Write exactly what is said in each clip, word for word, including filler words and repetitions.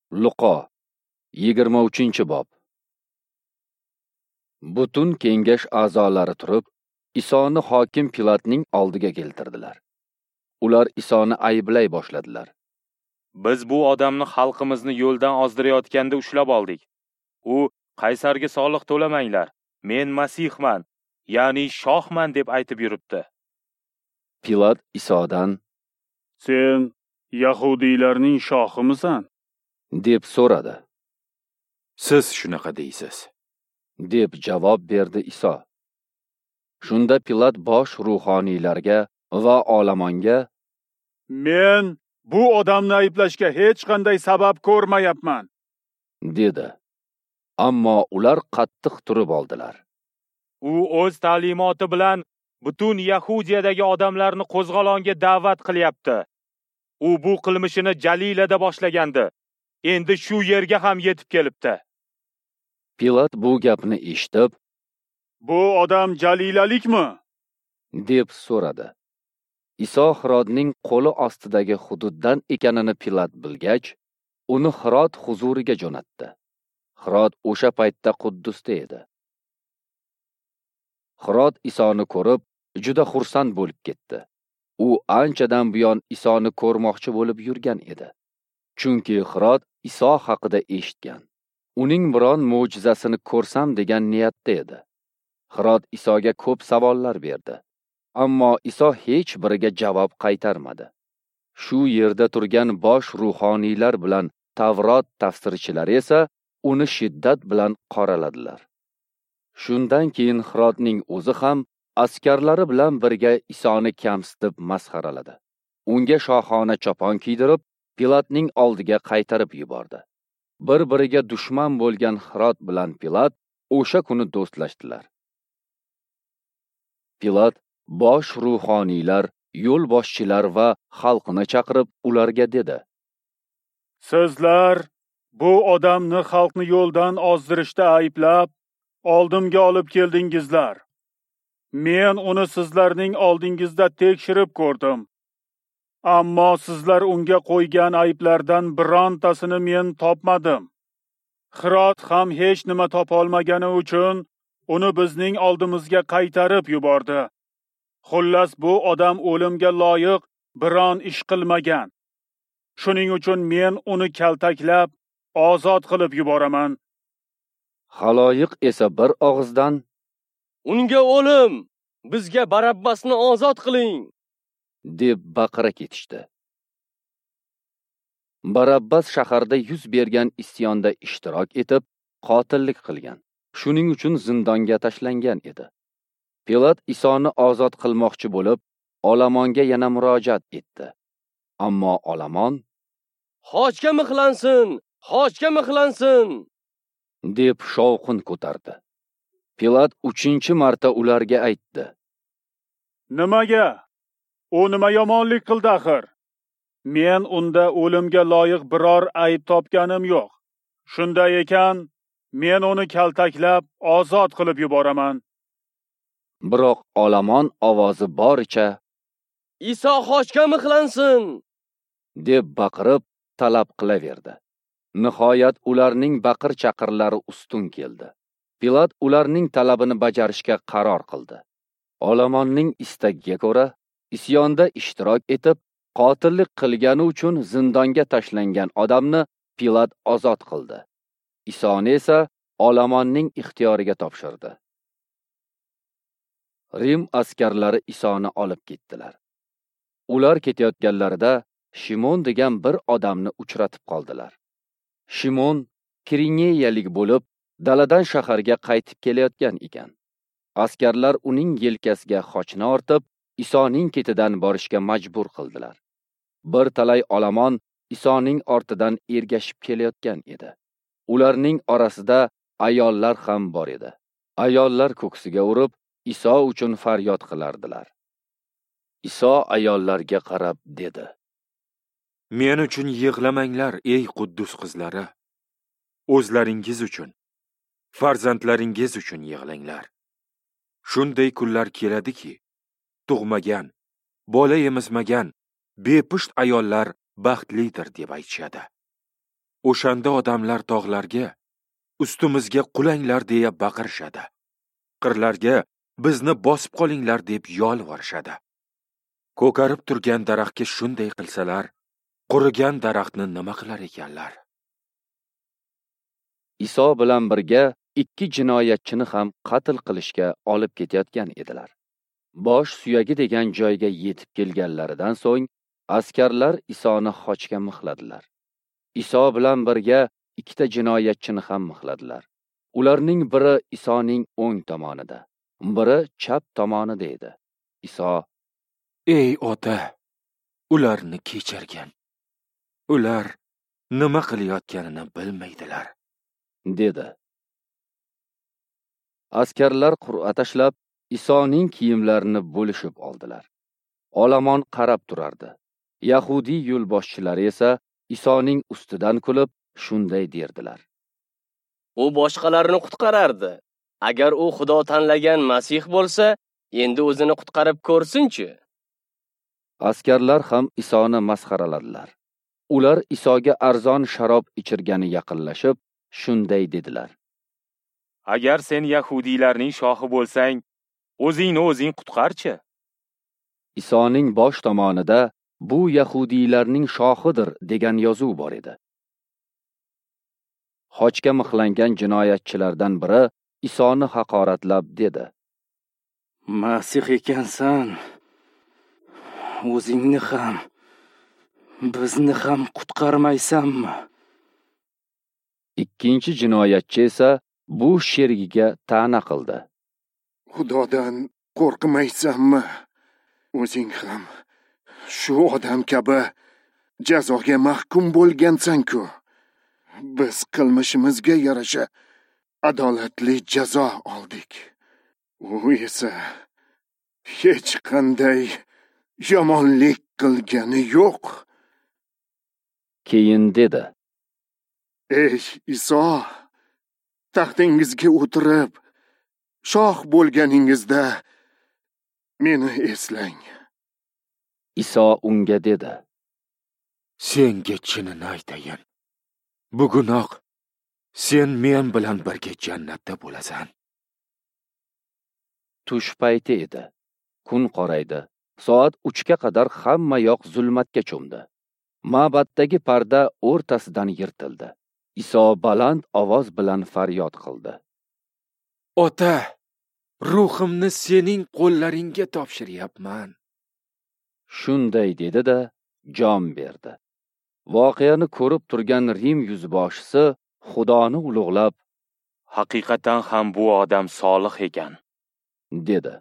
Luqo yigirma uchinchi bob. Butun kengash a'zolari turib, Isoni hokim Pilatning oldiga keltirdilar. Ular Isoni ayblay boshladilar. Biz bu odamni xalqimizni yo'ldan ozdirayotganda ushlab oldik. U Qaysarga soliq to'lamanglar, men Masihman, ya'ni shohman deb aytib yuribdi. Pilat Isodan, "Sen Yahudiylarning shohimisan?" deb so'radi. Siz shunaqa deysiz, deb javob berdi Iso. Shunda Pilat bosh ruhoniylarga va olamonga, "Men bu odamni ayblashga hech qanday sabab ko'rmayapman" dedi. Ammo ular qattiq turib oldilar. U o'z ta'limoti bilan butun Yahudiyadagi odamlarni qo'zg'olonga da'vat qilyapti. U bu qilmishini Jalilada boshlagandi. Endi shu yerga ham yetib kelibdi. Pilat bu gapni eshitib, "Bu odam jalilalikmi?" deb so'radi. Iso Hirodning qo'li ostidagi hududdan ekanini Pilat bilgach, uni Hirod huzuriga jo'natdi. Hirod o'sha paytda Quddusda edi. Hirod Isoni ko'rib, juda xursand bo'lib ketdi. U anchadan buyon Isoni ko'rmoqchi bo'lib yurgan edi. Chunki Hirod Iso haqida eshitgan. Uning biron mo'jizasini ko'rsam degan niyatda edi. Hirod Isoga ko'p savollar berdi. Ammo Iso hech biriga javob qaytarmadi. Shu yerda turgan bosh ruhoniylar bilan Tavrot tafsirchilari esa uni shiddat bilan qoraladilar. Shundan keyin Hirodning o'zi ham askarlari bilan birga Isoni kamsitib masxaraladi. Unga shohona chopon kiydirib, Pilatning oldiga qaytarib yubordi. Bir-biriga dushman bo'lgan Hirod bilan Pilat o'sha kuni do'stlashdilar. Pilat bosh ruhoniylar, yo'lboshchilar va xalqni chaqirib ularga dedi: "Sizlar bu odamni xalqni yo'ldan ozdirishda ayblab, oldimga olib keldingizlar. Men uni sizlarning oldingizda tekshirib ko'rdim. Ammo sizlar unga qo'ygan ayblardan birontasini men topmadim. Hirod ham hech nima topolmagani uchun uni bizning oldimizga qaytarib yubordi. Xullas, bu odam o'limga loyiq biron ish qilmagan. Shuning uchun men uni kaltaklab, ozod qilib yuboraman." Xaloyiq esa bir og'izdan, "Unga o'lim, bizga Barabbasni ozod qiling" deb baqira ketishdi. Barabbas shaharda yuz bergan isyonda ishtirok etib, qotillik qilgan. Shuning uchun zindonga tashlangan edi. Pilat Isoni ozod qilmoqchi bo'lib, olamonga yana murojaat etdi. Ammo olomon, "Hojga mixlansin, hojga mixlansin" deb shovqin ko'tardi. Pilat uchinchi marta ularga aytdi: "Nimaga? U nima yomonlik qildi axir? Men unda o'limga loyiq biror ayb topganim yo'q. Shunday ekan, men uni kaltaklab, ozod qilib yuboraman." Biroq olomon ovozi boricha "Iso hojga mixlansin" deb baqirib talab qilaverdi. Nihoyat ularning baqir-chaqirlari ustun keldi. Pilat ularning talabini bajarishga qaror qildi. Olomonning istagiga ko'ra, isyonda ishtirok etib, qotillik qilgani uchun zindonga tashlangan odamni Pilat ozod qildi. Isoni esa olomonning ixtiyoriga topshirdi. Rim askarlari Isoni olib ketdilar. Ular ketayotganlarida Shimon degan bir odamni uchratib qoldilar. Shimon Kirineyalik bo'lib, daladan shaharga qaytib kelayotgan ekan. Askarlar uning yelkasiga xochni ortib, Isoning ketidan borishga majbur qildilar. Bir talay olomon Isoning ortidan ergashib kelayotgan edi. Ularning orasida ayollar ham bor edi. Ayollar ko'ksiga urib, Iso uchun faryod qilardilar. Iso ayollarga qarab dedi: men uchun yig'lamanglar, ey Quddus qizlari. O'zlaringiz uchun, farzandlaringiz uchun yig'langlar. Shunday kunlar keladiki, tug'magan, bola emizmagan, bepusht ayollar baxtlidir deb aytishadi. O'shanda odamlar tog'larga, ustimizga qulanglar deya baqirishadi. Qirlarga bizni bosib qolinglar deb yolvorishadi. Ko'karib turgan daraxtga shunday qilsalar, qurigan daraxtni nima qilar ekanlar? Iso bilan birga ikki jinoyatchini ham qatl qilishga olib ketayotgan edilar. Bosh suyagi degan joyga yetib kelganlaridan so'ng askarlar Isoni xochga mixladilar. Iso bilan birga ikkita jinoyatchini ham mixladilar. Ularning biri Isoning o'ng tomonida, biri chap tomonida edi. Iso: "Ey Ota, ularni kechirgin. Ular nima qilayotganini bilmaydilar", dedi. Askarlar qur'a tashlab Isoning kiyimlarini bo'lishib oldilar. Olomon qarab turardi. Yahudiy yo'lboshchilari esa Isoning ustidan kulib shunday derdilar: U boshqalarni qutqarardi. Agar u Xudo tanlagan Masih bo'lsa, endi o'zini qutqarib ko'rsin-chi. Askarlar ham Isoni masxaraladilar. Ular Isoga arzon sharob ichirgani yaqinlashib, shunday dedilar: Agar sen Yahudiylarning shohi bo'lsang, o'zingni o'zing qutqarchi. Isoning bosh tomonida bu Yahudiylarning shohidir degan yozuv bor edi. Xochga mixlangan jinoyatchilardan biri Isoni haqoratlab dedi: Masih ekansan, o'zingni ham, bizni ham qutqarmaysanmi? Ikkinchi jinoyatchi esa bu sherigiga ta'na qildi: Xudodan qo'rqmaysanmi? O'zing ham shu odam kabi jazoga mahkum bo'lgansan-ku. Biz qilmishimizga yarasha adolatli jazo oldik. U esa hech qanday yomonlik qilgani yo'q. Keyin dedi: Ey Iso, taxtingizga o'tirib, shoh bo'lganingizda meni eslang. Iso unga dedi: Senga chinini aytayin. Bugunoq sen men bilan birga jannatda bo'lasan. Tush payti edi. Kun qoraydi. Soat uchga qadar hamma yoq zulmatga cho'mdi. Ma'baddagi parda o'rtasidan yirtildi. Iso baland ovoz bilan faryod qildi: Ota, ruhimni sening qo'llaringga topshiryapman. Shunday dedi-da, jon berdi. Voqeani ko'rib turgan Rim yuzboshisi Xudoni ulug'lab, Haqiqatan ham bu odam solih ekan, dedi.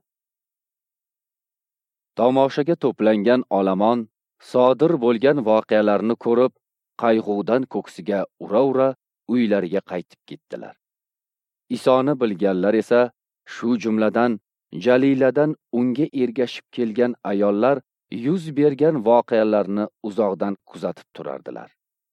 Tomoshaga to'plangan olomon sodir bo'lgan voqealarni ko'rib, qayg'udan ko'ksiga ura-ura uylariga qaytib ketdilar. Isoni bilganlar esa, shu jumladan Jaliladan unga ergashib kelgan ayollar yuz bergan voqealarni uzoqdan kuzatib turardilar.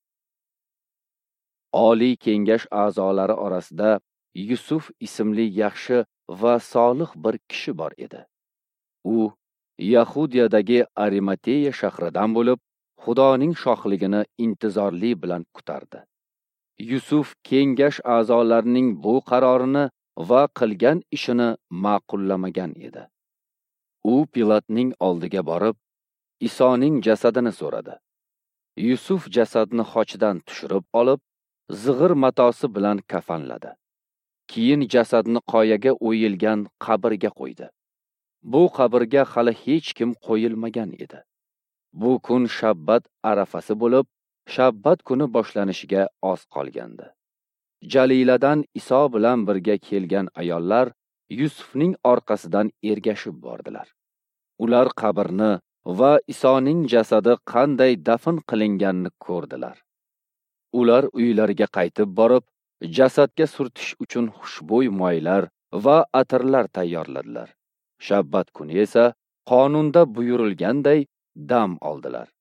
Oliy kengash a'zolari orasida Yusuf ismli yaxshi va solih bir kishi bor edi. U Yahudiyadagi Arimateya shahridan bo'lib, Xudoning shohligini intizorli bilan kutardi. Yusuf kengash a'zolarining bu qarorini va qilgan ishini ma'qullamagan edi. U Pilatning oldiga borib, Isoning jasadini so'radi. Yusuf jasadni xochdan tushirib olib, zig'ir matosi bilan kafanladi. Keyin jasadni qoyaga o'yilgan qabrga qo'ydi. Bu qabrga hali hech kim qo'yilmagan edi. Bu kun Shabbat arafasi bo'lib, Shabbat kuni boshlanishiga oz qolgandi. Jaliladan Iso bilan birga kelgan ayollar Yusufning orqasidan ergashib bordilar. Ular qabrni va Isoning jasadi qanday dafn qilinganini ko'rdilar. Ular uylariga qaytib borib, jasadga surtish uchun xushbo'y moylar va atirlar tayyorladilar. Shabbat kuni esa qonunda buyurilganday dam oldilar.